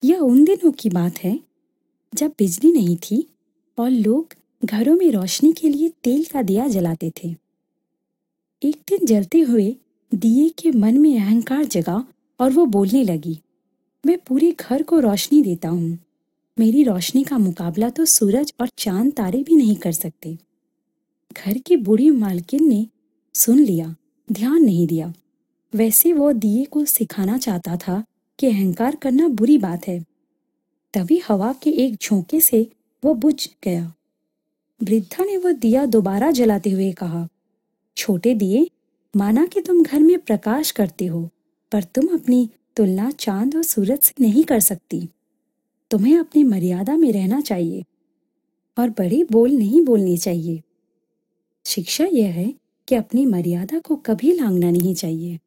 यह उन दिनों की बात है जब बिजली नहीं थी और लोग घरों में रोशनी के लिए तेल का दिया जलाते थे। एक दिन जलते हुए दिए के मन में अहंकार जगा और वो बोलने लगी, मैं पूरे घर को रोशनी देता हूँ। मेरी रोशनी का मुकाबला तो सूरज और चांद तारे भी नहीं कर सकते। घर की बूढ़ी मालकिन ने सुन लिया, ध्यान नहीं दिया। वैसे वो दिए को सिखाना चाहता था कि अहंकार करना बुरी बात है। तभी हवा के एक झोंके से वो बुझ गया। वृद्धा ने वो दिया दोबारा जलाते हुए कहा, छोटे दिए, माना कि तुम घर में प्रकाश करते हो, पर तुम अपनी तुलना चांद और सूरज से नहीं कर सकती। तुम्हें अपनी मर्यादा में रहना चाहिए और बड़े बोल नहीं बोलने चाहिए। शिक्षा यह है कि अपनी मर्यादा को कभी लांघना नहीं चाहिए।